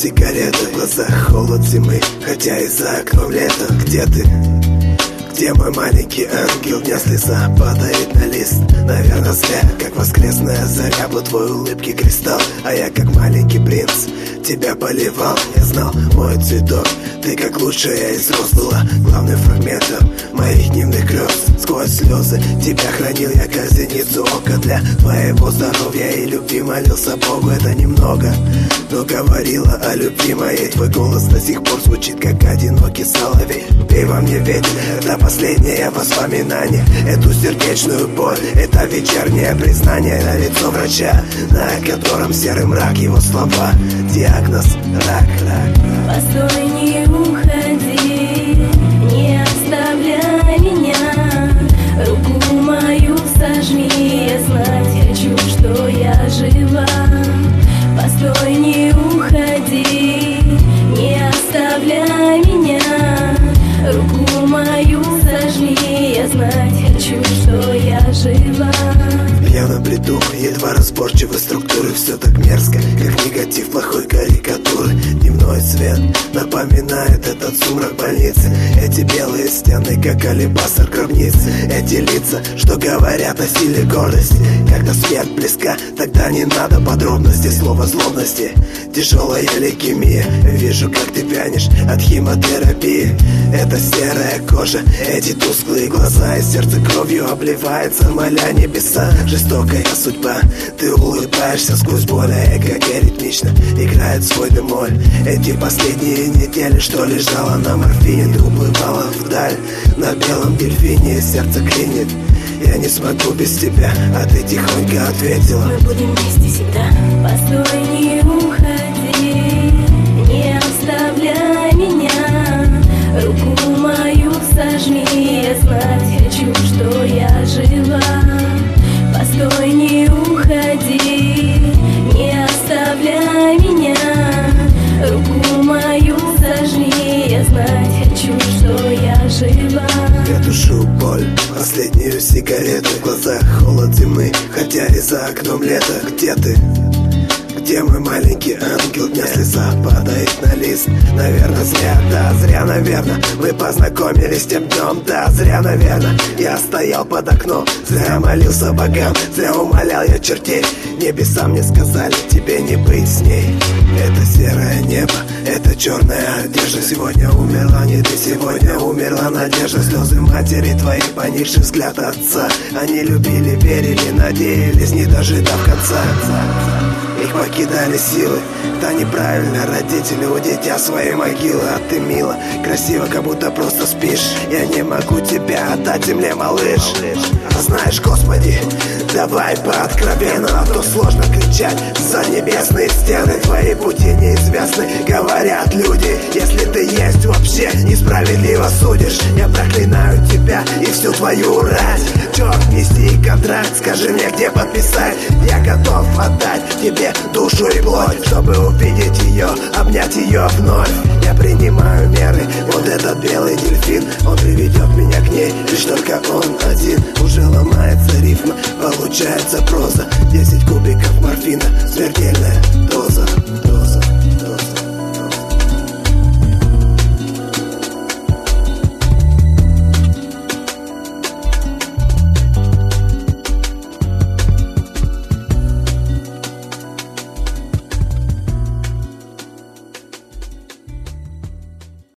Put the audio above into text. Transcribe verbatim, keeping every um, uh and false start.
сигарета, в глазах холод зимы, хотя и за окном лето. Где ты? Где мой маленький ангел? Дня слеза падает на лист. Наверное, зря, как воскресная заря, был твой улыбки кристалл, а я как маленький принц тебя поливал. Я знал, мой цветок, ты как лучшая из роз была главным фрагментом моих дневных грез. Сквозь слезы тебя хранил я, как зеницу ока. Для твоего здоровья и любви молился Богу. Это немного, но говорила о любви моей. Твой голос до сих пор звучит, как одинокий соловей. Ты во мне ветер, это последнее воспоминание. Эту сердечную боль, это вечернее признание на лицо врача, на котором серый мрак, его слова, диагноз рак, рак. Постой, не уходи, не оставляй меня, руку мою сожми, я знать хочу, что я жива. Постой, не уходи, не оставляй меня, руку мою сожми, я знать хочу, что я жива. Я на бреду, едва разборчивы структуры. Все так мерзко, как негатив плохой карикатуры. Дневной свет напоминает этот сумрак больницы. Эти белые стены, как алебастр гробницы. Эти лица, что говорят о силе гордости. Когда смерть близка, тогда не надо подробностей. Слово злобности, тяжелая лейкемия. Вижу, как ты пьянешь от химиотерапии. Это серая кожа, эти тусклые глаза, и сердце кровью обливается, моля небеса. Жестокая судьба, ты улыбаешься сквозь боль, а эго ритмично играет свой демоль. Эти последние недели, что лежала на морфине, ты уплывала вдаль на белом дельфине, сердце клинит. Я не смогу без тебя, а ты тихонько ответила: мы будем вместе всегда. Постой, не уходи, не оставляй меня, руку мою сожми, я знать хочу, что я жива. Постой, не уходи, не оставляй меня, руку мою сожми, я знать хочу, что я жива. Я душу боль, последнюю сигарету, в глазах холод зимы, хотя и за окном лето. Где ты? Где мой маленький ангел? Дня слеза падает на лист. Наверное, зря, да, зря, наверное, мы познакомились тем днем. Да, зря, наверное, я стоял под окном. Зря молился богам, зря умолял я чертей. Небеса мне сказали, тебе не быть с ней. Это серое небо, это черная одежда. Сегодня умерла не ты, сегодня умерла надежда. Слезы матери твоей, поникший взгляд отца. Они любили, верили, надеялись, не дожидав конца. Их покидали силы, да неправильно родители у дитя своей могилы. А ты мило, красиво, как будто просто спишь. Я не могу тебя отдать земле, малыш. А знаешь, Господи, давай по-откровенному, а то сложно кричать за небесные стены. Твои пути неизвестны, говорят люди. Если ты есть вообще, несправедливо судишь. Я проклинаю тебя и всю твою рать. Черт, неси контракт, скажи мне, где подписать. Я готов отдать тебе душу и плоть, чтобы увидеть ее, обнять ее вновь. Я принимаю меры, вот этот белый дельфин, он приведет меня к ней, лишь только он один. Уже ломается рифма, получается проза. Десять кубиков морфина, смертельная